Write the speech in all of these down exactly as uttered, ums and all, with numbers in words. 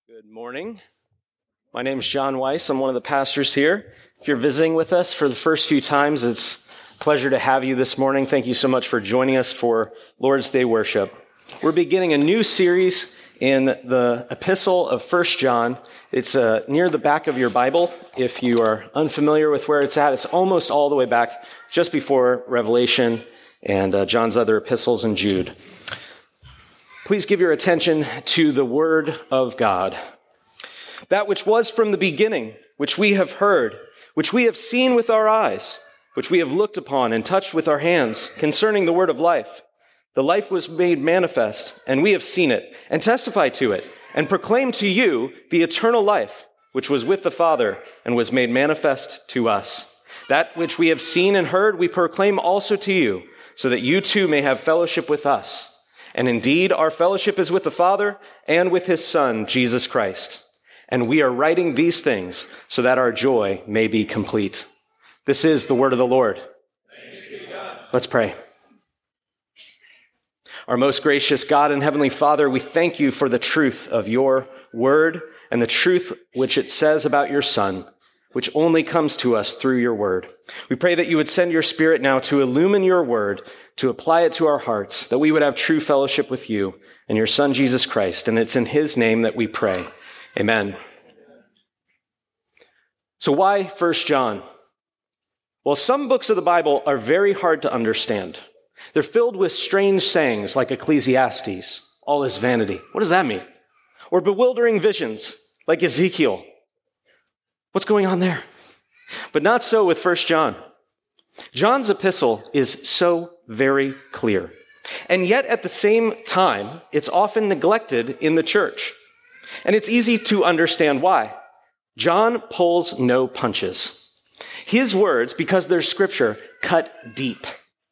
Good morning. My name is John Weiss. I'm one of the pastors here. If you're visiting with us for the first few times, it's a pleasure to have you this morning. Thank you so much for joining us for Lord's Day worship. We're beginning a new series in the epistle of First John. It's uh, near the back of your Bible. If you are unfamiliar with where it's at, it's almost all the way back just before Revelation and uh, John's other epistles and Jude. Please give your attention to the Word of God. That which was from the beginning, which we have heard, which we have seen with our eyes, which we have looked upon and touched with our hands, concerning the word of life. The life was made manifest, and we have seen it, and testify to it, and proclaim to you the eternal life, which was with the Father, and was made manifest to us. That which we have seen and heard, we proclaim also to you, so that you too may have fellowship with us. And indeed, our fellowship is with the Father and with his Son, Jesus Christ. And we are writing these things so that our joy may be complete. This is the word of the Lord. Thanks be to God. Let's pray. Our most gracious God and Heavenly Father, we thank you for the truth of your word and the truth which it says about your Son, which only comes to us through your word. We pray that you would send your Spirit now to illumine your word, to apply it to our hearts, that we would have true fellowship with you and your Son, Jesus Christ. And it's in his name that we pray. Amen. So why First John? Well, some books of the Bible are very hard to understand. They're filled with strange sayings like Ecclesiastes, all is vanity. What does that mean? Or bewildering visions like Ezekiel. What's going on there? But not so with First John. John's epistle is so very clear. And yet at the same time, it's often neglected in the church. And it's easy to understand why. John pulls no punches. His words, because they're scripture, cut deep.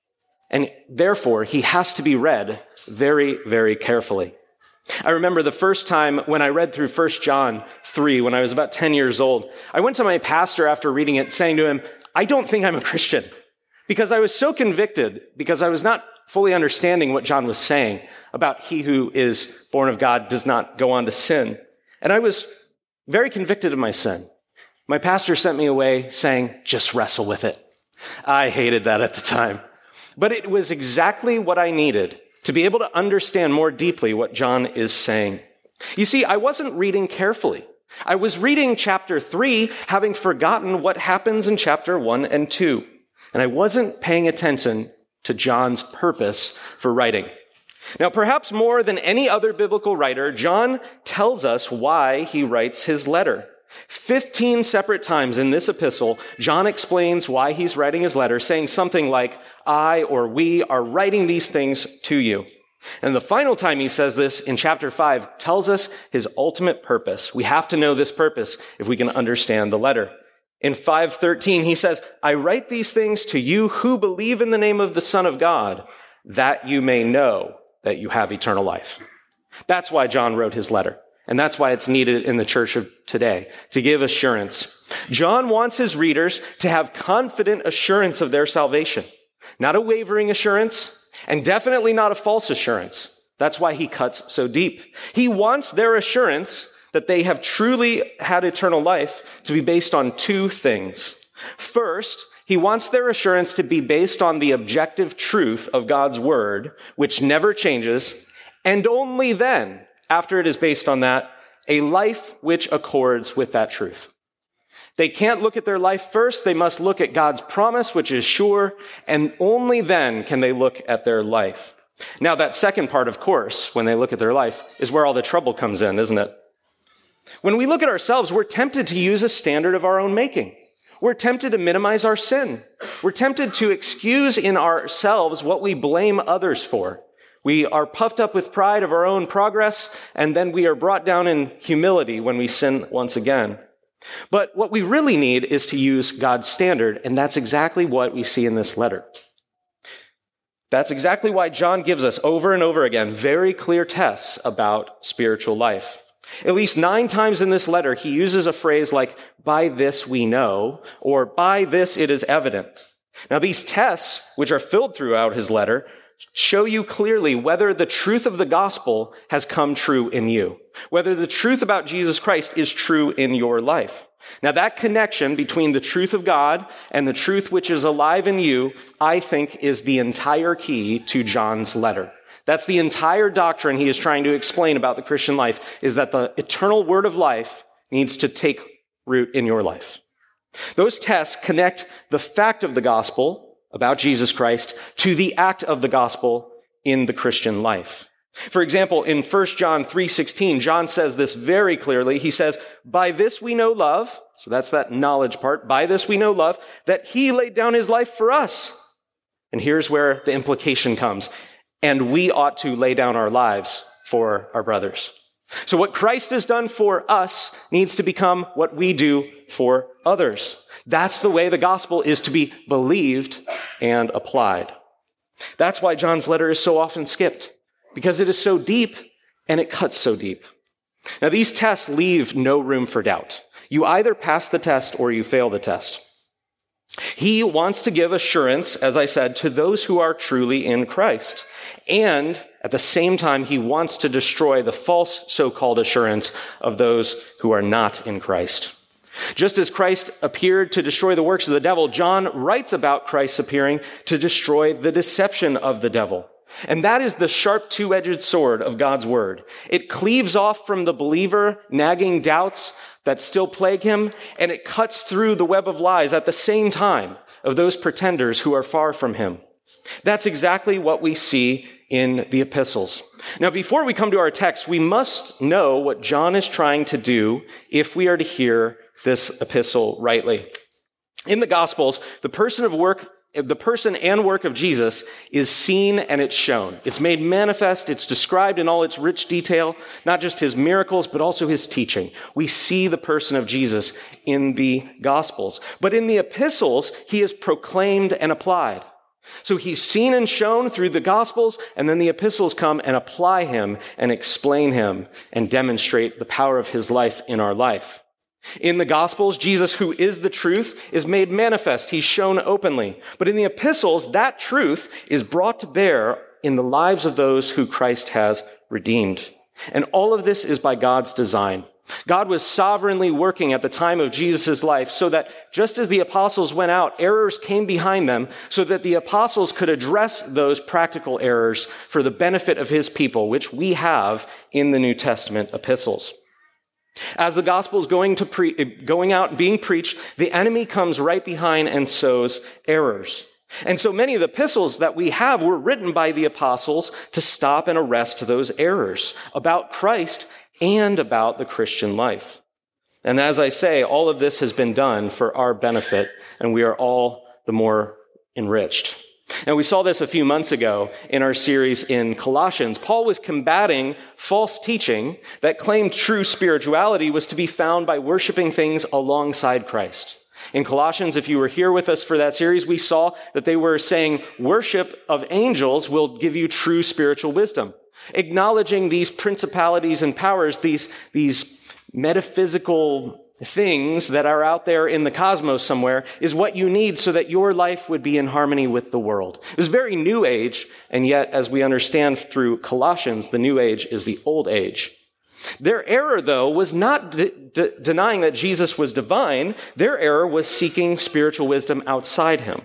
And therefore, he has to be read very, very carefully. I remember the first time when I read through First John three, when I was about ten years old, I went to my pastor after reading it, saying to him, I don't think I'm a Christian. Because I was so convicted, because I was not fully understanding what John was saying about he who is born of God does not go on to sin. And I was very convicted of my sin. My pastor sent me away saying, just wrestle with it. I hated that at the time. But it was exactly what I needed to be able to understand more deeply what John is saying. You see, I wasn't reading carefully. I was reading chapter three, having forgotten what happens in chapter one and two. And I wasn't paying attention to John's purpose for writing. Now, perhaps more than any other biblical writer, John tells us why he writes his letter. Fifteen separate times in this epistle, John explains why he's writing his letter, saying something like, I or we are writing these things to you. And the final time he says this in chapter five tells us his ultimate purpose. We have to know this purpose if we can understand the letter. In five thirteen, he says, I write these things to you who believe in the name of the Son of God, that you may know that you have eternal life. That's why John wrote his letter. And that's why it's needed in the church of today, to give assurance. John wants his readers to have confident assurance of their salvation, not a wavering assurance, and definitely not a false assurance. That's why he cuts so deep. He wants their assurance that they have truly had eternal life to be based on two things. First, he wants their assurance to be based on the objective truth of God's word, which never changes, and only then, after it is based on that, a life which accords with that truth. They can't look at their life first. They must look at God's promise, which is sure, and only then can they look at their life. Now, that second part, of course, when they look at their life, is where all the trouble comes in, isn't it? When we look at ourselves, we're tempted to use a standard of our own making. We're tempted to minimize our sin. We're tempted to excuse in ourselves what we blame others for. We are puffed up with pride of our own progress, and then we are brought down in humility when we sin once again. But what we really need is to use God's standard, and that's exactly what we see in this letter. That's exactly why John gives us over and over again very clear tests about spiritual life. At least nine times in this letter, he uses a phrase like, by this we know, or by this it is evident. Now, these tests, which are filled throughout his letter, show you clearly whether the truth of the gospel has come true in you, whether the truth about Jesus Christ is true in your life. Now, that connection between the truth of God and the truth which is alive in you, I think, is the entire key to John's letter. That's the entire doctrine he is trying to explain about the Christian life, is that the eternal word of life needs to take root in your life. Those tests connect the fact of the gospel about Jesus Christ to the act of the gospel in the Christian life. For example, in First John three sixteen, John says this very clearly. He says, "By this we know love," so that's that knowledge part, "by this we know love, that he laid down his life for us." And here's where the implication comes. And we ought to lay down our lives for our brothers. So what Christ has done for us needs to become what we do for others. That's the way the gospel is to be believed and applied. That's why John's letter is so often skipped, because it is so deep and it cuts so deep. Now, these tests leave no room for doubt. You either pass the test or you fail the test. He wants to give assurance, as I said, to those who are truly in Christ. And at the same time, he wants to destroy the false so-called assurance of those who are not in Christ. Just as Christ appeared to destroy the works of the devil, John writes about Christ's appearing to destroy the deception of the devil. And that is the sharp two-edged sword of God's word. It cleaves off from the believer nagging doubts that still plague him, and it cuts through the web of lies at the same time of those pretenders who are far from him. That's exactly what we see in the epistles. Now, before we come to our text, we must know what John is trying to do if we are to hear this epistle rightly. In the Gospels, the person of work The person and work of Jesus is seen and it's shown. It's made manifest. It's described in all its rich detail, not just his miracles, but also his teaching. We see the person of Jesus in the Gospels. But in the epistles, he is proclaimed and applied. So he's seen and shown through the Gospels, and then the epistles come and apply him and explain him and demonstrate the power of his life in our life. In the Gospels, Jesus, who is the truth, is made manifest. He's shown openly. But in the epistles, that truth is brought to bear in the lives of those who Christ has redeemed. And all of this is by God's design. God was sovereignly working at the time of Jesus' life so that just as the apostles went out, errors came behind them so that the apostles could address those practical errors for the benefit of his people, which we have in the New Testament epistles. As the gospel is going to pre- going out and being preached, the enemy comes right behind and sows errors. And so many of the epistles that we have were written by the apostles to stop and arrest those errors about Christ and about the Christian life. And as I say, all of this has been done for our benefit, and we are all the more enriched. And we saw this a few months ago in our series in Colossians. Paul was combating false teaching that claimed true spirituality was to be found by worshiping things alongside Christ. In Colossians, if you were here with us for that series, we saw that they were saying worship of angels will give you true spiritual wisdom. Acknowledging these principalities and powers, these, these metaphysical things that are out there in the cosmos somewhere, is what you need so that your life would be in harmony with the world. It was very new age, and yet, as we understand through Colossians, the new age is the old age. Their error, though, was not de- de- denying that Jesus was divine. Their error was seeking spiritual wisdom outside him.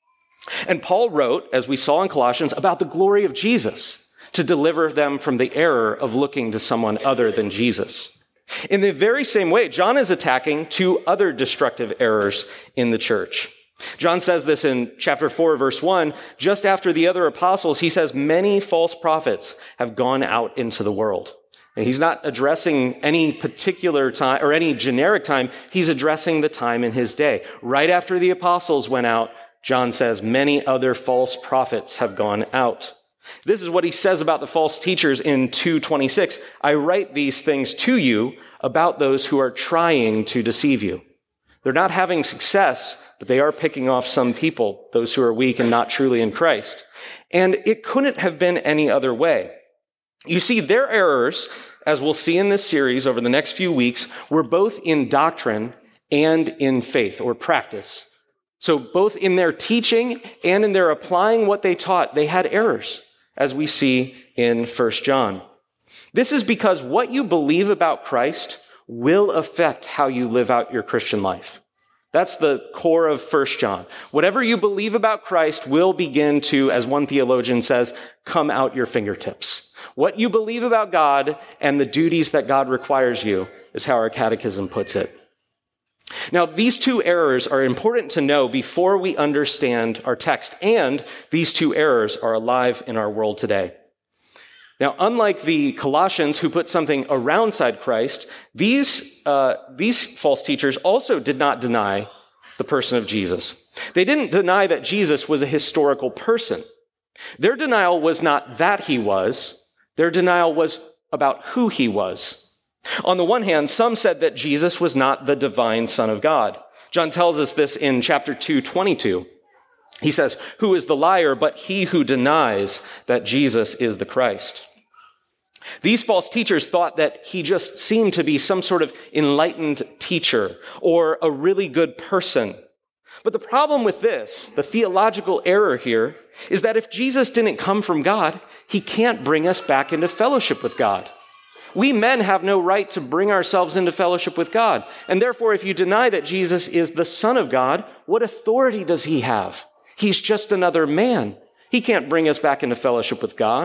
And Paul wrote, as we saw in Colossians, about the glory of Jesus to deliver them from the error of looking to someone other than Jesus. In the very same way, John is attacking two other destructive errors in the church. John says this in chapter four, verse one, just after the other apostles, he says, many false prophets have gone out into the world. And he's not addressing any particular time or any generic time. He's addressing the time in his day. Right after the apostles went out, John says, many other false prophets have gone out. This is what he says about the false teachers in two twenty-six. I write these things to you about those who are trying to deceive you. They're not having success, but they are picking off some people, those who are weak and not truly in Christ. And it couldn't have been any other way. You see, their errors, as we'll see in this series over the next few weeks, were both in doctrine and in faith or practice. So both in their teaching and in their applying what they taught, they had errors, as we see in First John. This is because what you believe about Christ will affect how you live out your Christian life. That's the core of First John. Whatever you believe about Christ will begin to, as one theologian says, come out your fingertips. What you believe about God and the duties that God requires you is how our catechism puts it. Now, these two errors are important to know before we understand our text, and these two errors are alive in our world today. Now, unlike the Colossians who put something aroundside Christ, these, uh, these false teachers also did not deny the person of Jesus. They didn't deny that Jesus was a historical person. Their denial was not that he was. Their denial was about who he was. On the one hand, some said that Jesus was not the divine Son of God. John tells us this in chapter two, twenty-two. He says, "Who is the liar but he who denies that Jesus is the Christ?" These false teachers thought that he just seemed to be some sort of enlightened teacher or a really good person. But the problem with this, the theological error here, is that if Jesus didn't come from God, he can't bring us back into fellowship with God. We men have no right to bring ourselves into fellowship with God. And therefore, if you deny that Jesus is the Son of God, what authority does he have? He's just another man. He can't bring us back into fellowship with God.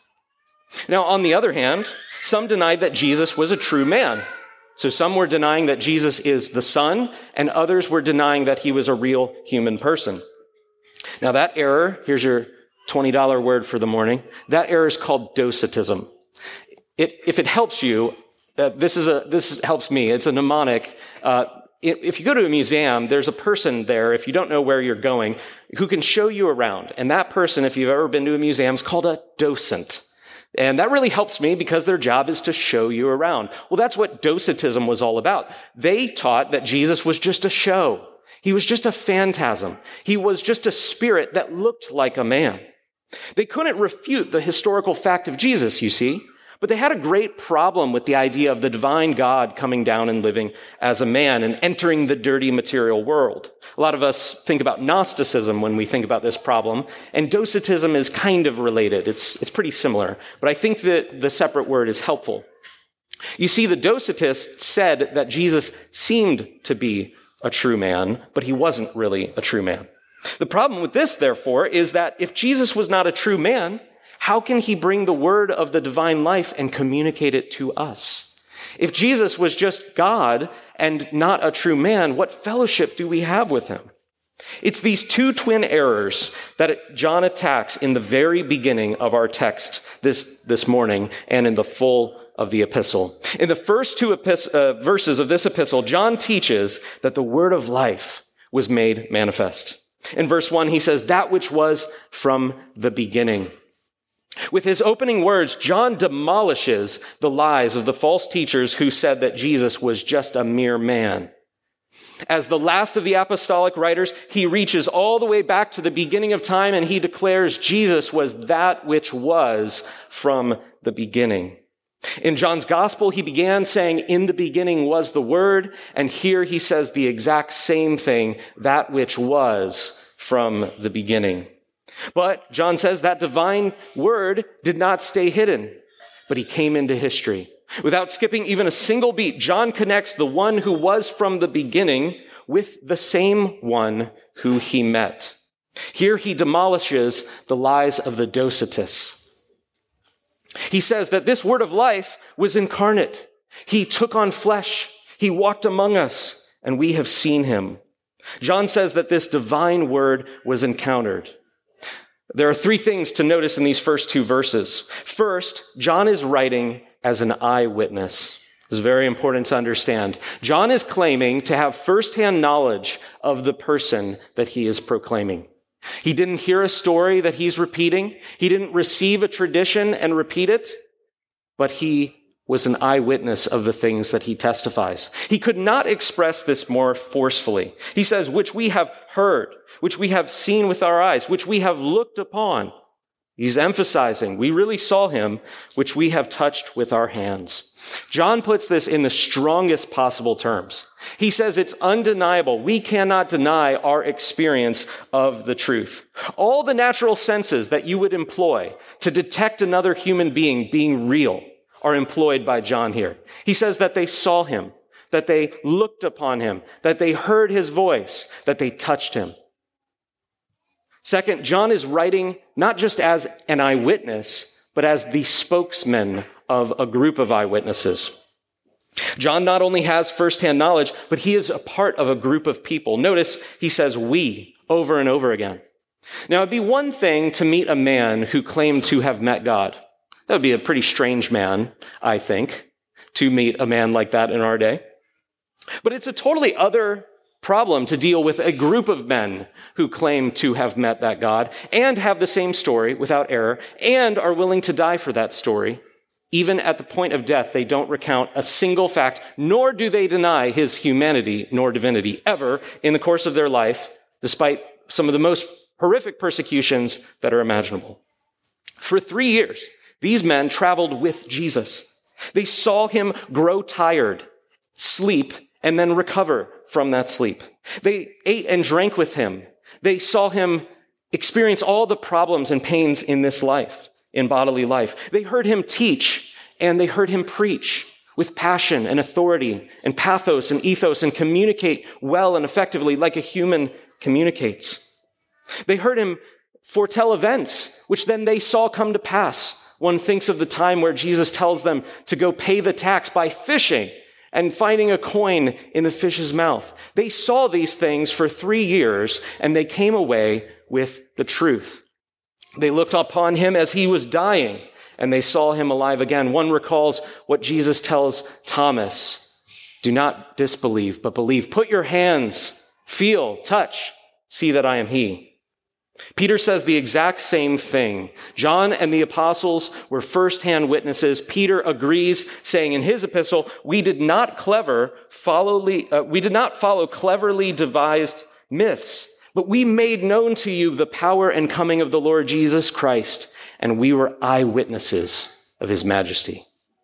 Now, on the other hand, some denied that Jesus was a true man. So some were denying that Jesus is the Son, and others were denying that he was a real human person. Now, that error, here's your twenty dollars word for the morning, that error is called docetism. It, if it helps you, uh, this is a this helps me. It's a mnemonic. Uh, if you go to a museum, there's a person there, if you don't know where you're going, who can show you around. And that person, if you've ever been to a museum, is called a docent. And that really helps me because their job is to show you around. Well, that's what docetism was all about. They taught that Jesus was just a show. He was just a phantasm. He was just a spirit that looked like a man. They couldn't refute the historical fact of Jesus, you see, but they had a great problem with the idea of the divine God coming down and living as a man and entering the dirty material world. A lot of us think about Gnosticism when we think about this problem, and docetism is kind of related. It's, it's pretty similar, but I think that the separate word is helpful. You see, the docetists said that Jesus seemed to be a true man, but he wasn't really a true man. The problem with this, therefore, is that if Jesus was not a true man, how can he bring the word of the divine life and communicate it to us? If Jesus was just God and not a true man, what fellowship do we have with him? It's these two twin errors that John attacks in the very beginning of our text this, this morning and in the full of the epistle. In the first two epis- uh, verses of this epistle, John teaches that the word of life was made manifest. In verse one, he says, "That which was from the beginning." With his opening words, John demolishes the lies of the false teachers who said that Jesus was just a mere man. As the last of the apostolic writers, he reaches all the way back to the beginning of time and he declares Jesus was that which was from the beginning. In John's gospel, he began saying, "In the beginning was the Word," and here he says the exact same thing, "that which was from the beginning." But John says that divine word did not stay hidden, but he came into history. Without skipping even a single beat, John connects the one who was from the beginning with the same one who he met. Here he demolishes the lies of the docetists. He says that this word of life was incarnate. He took on flesh. He walked among us, and we have seen him. John says that this divine word was encountered. There are three things to notice in these first two verses. First, John is writing as an eyewitness. This is very important to understand. John is claiming to have firsthand knowledge of the person that he is proclaiming. He didn't hear a story that he's repeating. He didn't receive a tradition and repeat it, but he was an eyewitness of the things that he testifies. He could not express this more forcefully. He says, "which we have heard, which we have seen with our eyes, which we have looked upon." He's emphasizing, we really saw him, which we have touched with our hands. John puts this in the strongest possible terms. He says it's undeniable. We cannot deny our experience of the truth. All the natural senses that you would employ to detect another human being being real are employed by John here. He says that they saw him, that they looked upon him, that they heard his voice, that they touched him. Second, John is writing not just as an eyewitness, but as the spokesman of a group of eyewitnesses. John not only has firsthand knowledge, but he is a part of a group of people. Notice he says we over and over again. Now, it'd be one thing to meet a man who claimed to have met God. That would be a pretty strange man, I think, to meet a man like that in our day. But it's a totally other problem to deal with a group of men who claim to have met that God and have the same story without error and are willing to die for that story. Even at the point of death, they don't recount a single fact, nor do they deny his humanity nor divinity ever in the course of their life, despite some of the most horrific persecutions that are imaginable. For three years, these men traveled with Jesus. They saw him grow tired, sleep, and then recover from that sleep. They ate and drank with him. They saw him experience all the problems and pains in this life, in bodily life. They heard him teach and they heard him preach with passion and authority and pathos and ethos and communicate well and effectively like a human communicates. They heard him foretell events, which then they saw come to pass. One thinks of the time where Jesus tells them to go pay the tax by fishing and finding a coin in the fish's mouth. They saw these things for three years and they came away with the truth. They looked upon him as he was dying and they saw him alive again. One recalls what Jesus tells Thomas, do not disbelieve, but believe. Put your hands, feel, touch, see that I am he. Peter says the exact same thing. John and the apostles were firsthand witnesses. Peter agrees, saying in his epistle, we did not clever follow, uh, we did not follow cleverly devised myths, but we made known to you the power and coming of the Lord Jesus Christ, and we were eyewitnesses of his majesty.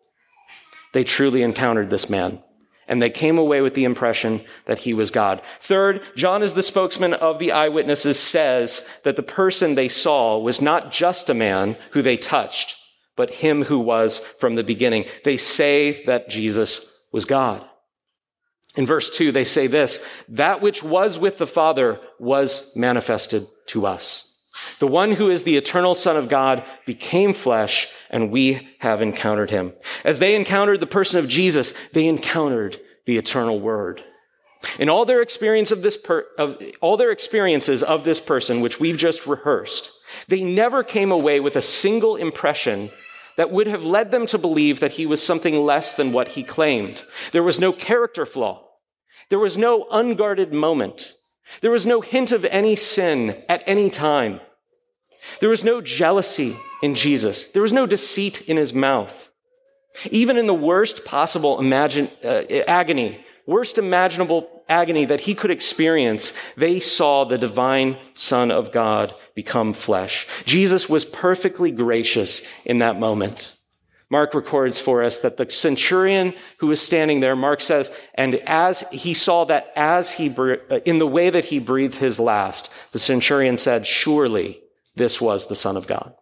They truly encountered this man, and they came away with the impression that he was God. Third, John, as the spokesman of the eyewitnesses, says that the person they saw was not just a man who they touched, but him who was from the beginning. They say that Jesus was God. In verse two, they say this, that which was with the Father was manifested to us. The one who is the eternal Son of God became flesh, and we have encountered him. As they encountered the person of Jesus, they encountered the eternal Word. In all their experience of this per, of all their experiences of this person, which we've just rehearsed, they never came away with a single impression that would have led them to believe that he was something less than what he claimed. There was no character flaw. There was no unguarded moment. There was no hint of any sin at any time. There was no jealousy in Jesus. There was no deceit in his mouth. Even in the worst possible imagine, uh, agony, worst imaginable agony that he could experience, they saw the divine Son of God become flesh. Jesus was perfectly gracious in that moment. Mark records for us that the centurion who was standing there, Mark says, and as he saw that as he, in the way that he breathed his last, the centurion said, surely this was the Son of God.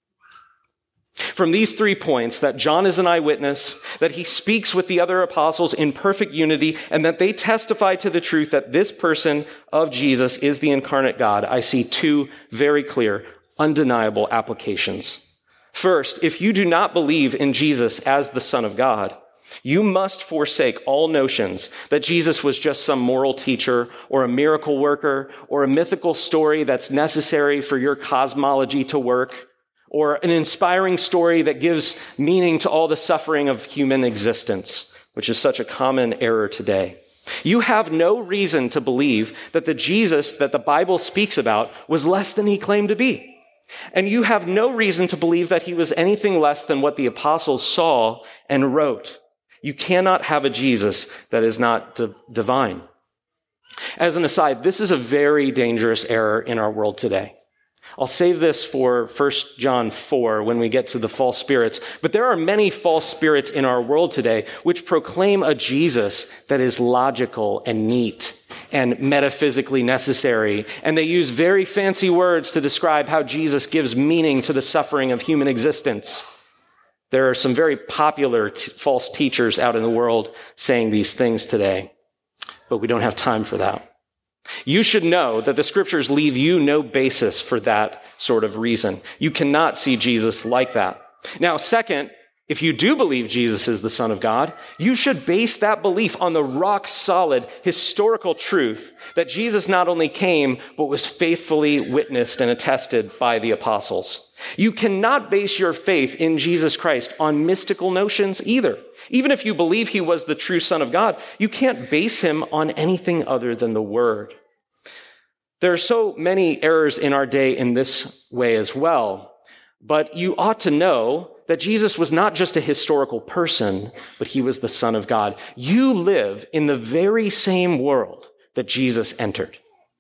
From these three points, that John is an eyewitness, that he speaks with the other apostles in perfect unity, and that they testify to the truth that this person of Jesus is the incarnate God, I see two very clear, undeniable applications. First, if you do not believe in Jesus as the Son of God, you must forsake all notions that Jesus was just some moral teacher or a miracle worker or a mythical story that's necessary for your cosmology to work, or an inspiring story that gives meaning to all the suffering of human existence, which is such a common error today. You have no reason to believe that the Jesus that the Bible speaks about was less than he claimed to be. And you have no reason to believe that he was anything less than what the apostles saw and wrote. You cannot have a Jesus that is not d- divine. As an aside, this is a very dangerous error in our world today. I'll save this for First John four when we get to the false spirits. But there are many false spirits in our world today which proclaim a Jesus that is logical and neat and metaphysically necessary. And they use very fancy words to describe how Jesus gives meaning to the suffering of human existence. There are some very popular t- false teachers out in the world saying these things today, but we don't have time for that. You should know that the scriptures leave you no basis for that sort of reason. You cannot see Jesus like that. Now, second, if you do believe Jesus is the Son of God, you should base that belief on the rock-solid historical truth that Jesus not only came, but was faithfully witnessed and attested by the apostles. You cannot base your faith in Jesus Christ on mystical notions either. Even if you believe he was the true Son of God, you can't base him on anything other than the Word. There are so many errors in our day in this way as well, but you ought to know that Jesus was not just a historical person, but he was the Son of God. You live in the very same world that Jesus entered.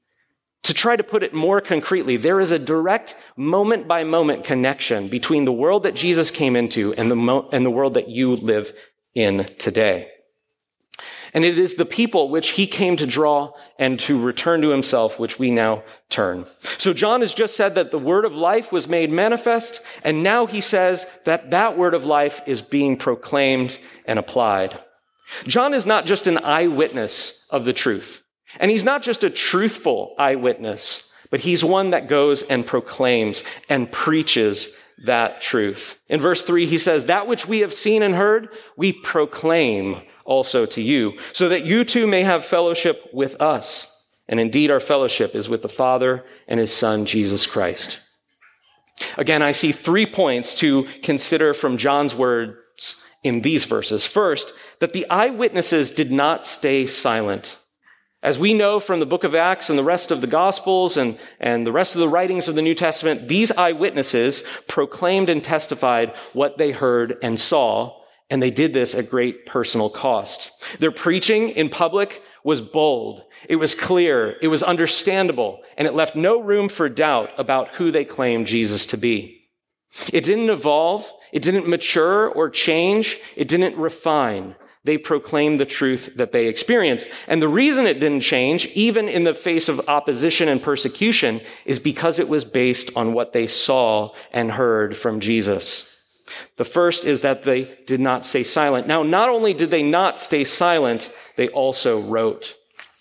To try to put it more concretely, there is a direct moment-by-moment connection between the world that Jesus came into and the, mo- and the world that you live in today. And it is the people which he came to draw and to return to himself, which we now turn. So John has just said that the word of life was made manifest, and now he says that that word of life is being proclaimed and applied. John is not just an eyewitness of the truth, and he's not just a truthful eyewitness, but he's one that goes and proclaims and preaches that truth. In verse three, he says, "That which we have seen and heard, we proclaim also to you, so that you too may have fellowship with us. And indeed, our fellowship is with the Father and his Son, Jesus Christ." Again, I see three points to consider from John's words in these verses. First, that the eyewitnesses did not stay silent. As we know from the book of Acts and the rest of the Gospels and, and the rest of the writings of the New Testament, these eyewitnesses proclaimed and testified what they heard and saw, and they did this at great personal cost. Their preaching in public was bold. It was clear. It was understandable. And it left no room for doubt about who they claimed Jesus to be. It didn't evolve. It didn't mature or change. It didn't refine. They proclaimed the truth that they experienced. And the reason it didn't change, even in the face of opposition and persecution, is because it was based on what they saw and heard from Jesus. The first is that they did not stay silent. Now, not only did they not stay silent, they also wrote.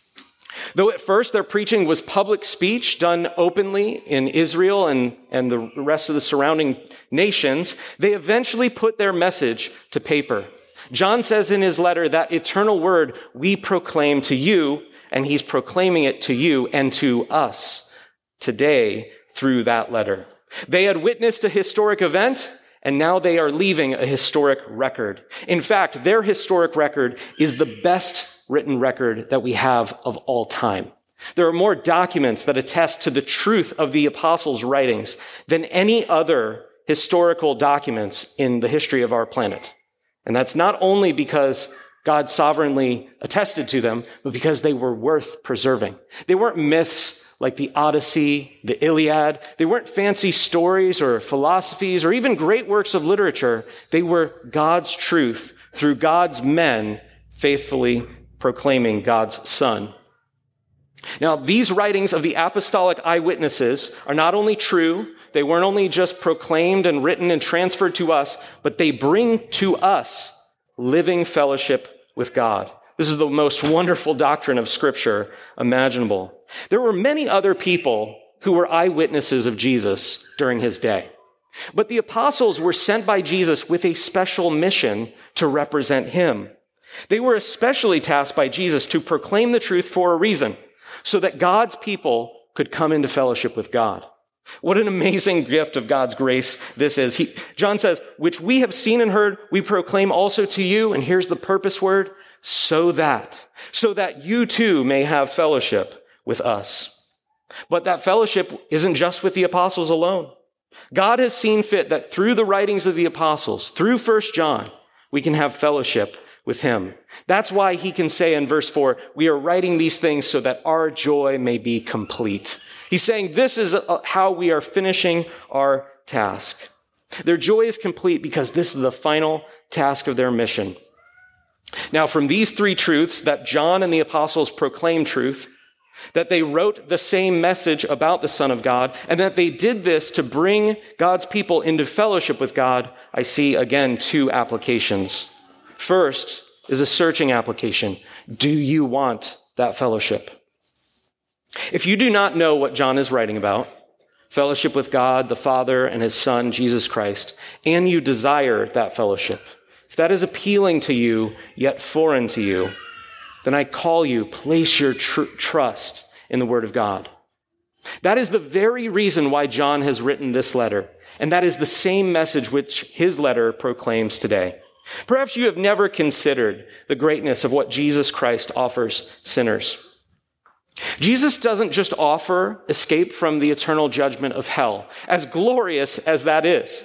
Though at first their preaching was public speech done openly in Israel and, and the rest of the surrounding nations, they eventually put their message to paper. John says in his letter that eternal word we proclaim to you, and he's proclaiming it to you and to us today through that letter. They had witnessed a historic event, and now they are leaving a historic record. In fact, their historic record is the best written record that we have of all time. There are more documents that attest to the truth of the apostles' writings than any other historical documents in the history of our planet. And that's not only because God sovereignly attested to them, but because they were worth preserving. They weren't myths like the Odyssey, the Iliad. They weren't fancy stories or philosophies or even great works of literature. They were God's truth through God's men faithfully proclaiming God's Son. Now, these writings of the apostolic eyewitnesses are not only true, they weren't only just proclaimed and written and transferred to us, but they bring to us living fellowship with God. This is the most wonderful doctrine of Scripture imaginable. There were many other people who were eyewitnesses of Jesus during his day. But the apostles were sent by Jesus with a special mission to represent him. They were especially tasked by Jesus to proclaim the truth for a reason, so that God's people could come into fellowship with God. What an amazing gift of God's grace this is. He, John says, which we have seen and heard, we proclaim also to you. And here's the purpose word, so that, so that you too may have fellowship with us. But that fellowship isn't just with the apostles alone. God has seen fit that through the writings of the apostles, through First John, we can have fellowship with him. That's why he can say in verse four, we are writing these things so that our joy may be complete. He's saying this is how we are finishing our task. Their joy is complete because this is the final task of their mission. Now, from these three truths that John and the apostles proclaim truth, that they wrote the same message about the Son of God, and that they did this to bring God's people into fellowship with God, I see, again, two applications. First is a searching application. Do you want that fellowship? If you do not know what John is writing about, fellowship with God, the Father, and his Son, Jesus Christ, and you desire that fellowship, if that is appealing to you, yet foreign to you, then I call you, place your tr- trust in the Word of God. That is the very reason why John has written this letter, and that is the same message which his letter proclaims today. Perhaps you have never considered the greatness of what Jesus Christ offers sinners. Jesus doesn't just offer escape from the eternal judgment of hell, as glorious as that is.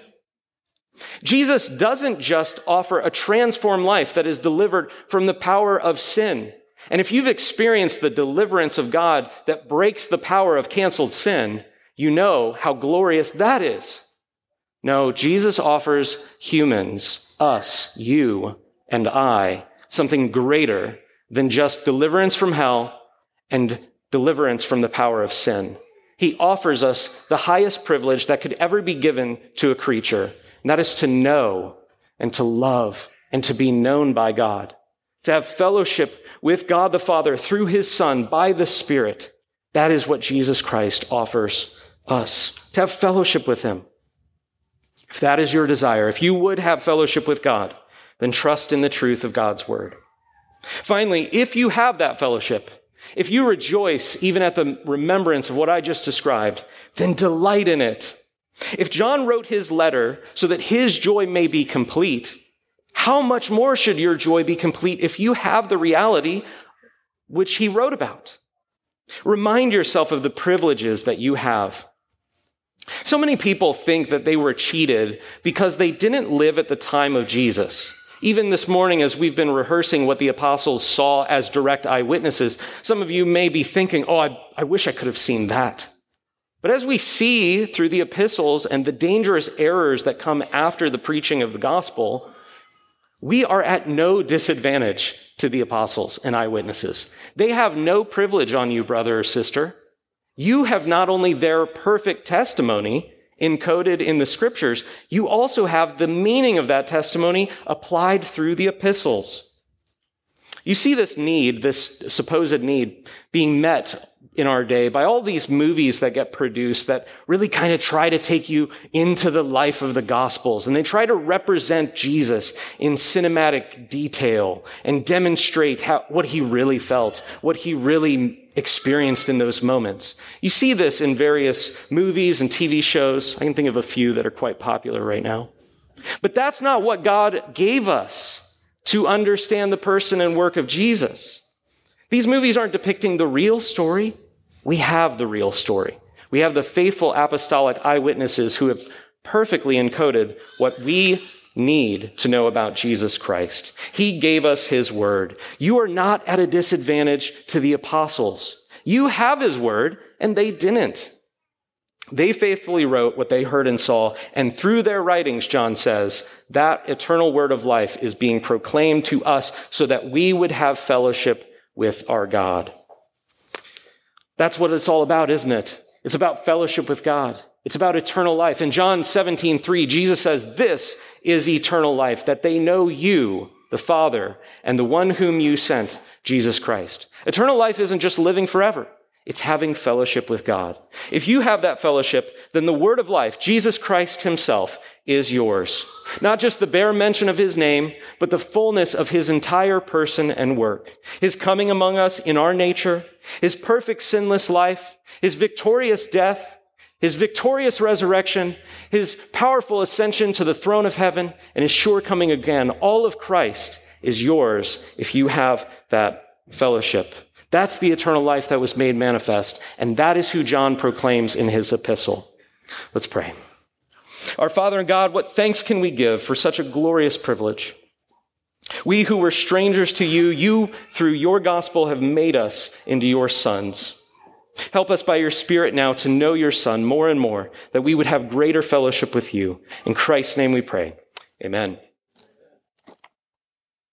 Jesus doesn't just offer a transformed life that is delivered from the power of sin. And if you've experienced the deliverance of God that breaks the power of canceled sin, you know how glorious that is. No, Jesus offers humans, us, you, and I, something greater than just deliverance from hell and deliverance from the power of sin. He offers us the highest privilege that could ever be given to a creature, and that is to know and to love and to be known by God, to have fellowship with God the Father through his Son by the Spirit. That is what Jesus Christ offers us, to have fellowship with him. If that is your desire, if you would have fellowship with God, then trust in the truth of God's word. Finally, if you have that fellowship, if you rejoice even at the remembrance of what I just described, then delight in it. If John wrote his letter so that his joy may be complete, how much more should your joy be complete if you have the reality which he wrote about? Remind yourself of the privileges that you have. So many people think that they were cheated because they didn't live at the time of Jesus. Even this morning, as we've been rehearsing what the apostles saw as direct eyewitnesses, some of you may be thinking, oh, I, I wish I could have seen that. But as we see through the epistles and the dangerous errors that come after the preaching of the gospel, we are at no disadvantage to the apostles and eyewitnesses. They have no privilege on you, brother or sister. You have not only their perfect testimony encoded in the scriptures, you also have the meaning of that testimony applied through the epistles. You see this need, this supposed need, being met in our day by all these movies that get produced that really kind of try to take you into the life of the Gospels. And they try to represent Jesus in cinematic detail and demonstrate how, what he really felt, what he really experienced in those moments. You see this in various movies and T V shows. I can think of a few that are quite popular right now. But that's not what God gave us to understand the person and work of Jesus. These movies aren't depicting the real story. We have the real story. We have the faithful apostolic eyewitnesses who have perfectly encoded what we need to know about Jesus Christ. He gave us his word. You are not at a disadvantage to the apostles. You have his word, and they didn't. They faithfully wrote what they heard and saw, and through their writings, John says, that eternal word of life is being proclaimed to us so that we would have fellowship with our God. That's what it's all about, isn't it? It's about fellowship with God. It's about eternal life. In John seventeen three, Jesus says, this is eternal life, that they know you, the Father, and the one whom you sent, Jesus Christ. Eternal life isn't just living forever. It's having fellowship with God. If you have that fellowship, then the word of life, Jesus Christ himself, is yours. Not just the bare mention of his name, but the fullness of his entire person and work. His coming among us in our nature, his perfect sinless life, his victorious death, his victorious resurrection, his powerful ascension to the throne of heaven, and his sure coming again. All of Christ is yours if you have that fellowship. That's the eternal life that was made manifest, and that is who John proclaims in his epistle. Let's pray. Our Father and God, what thanks can we give for such a glorious privilege? We who were strangers to you, you, through your gospel, have made us into your sons. Help us by your Spirit now to know your Son more and more, that we would have greater fellowship with you. In Christ's name we pray. Amen.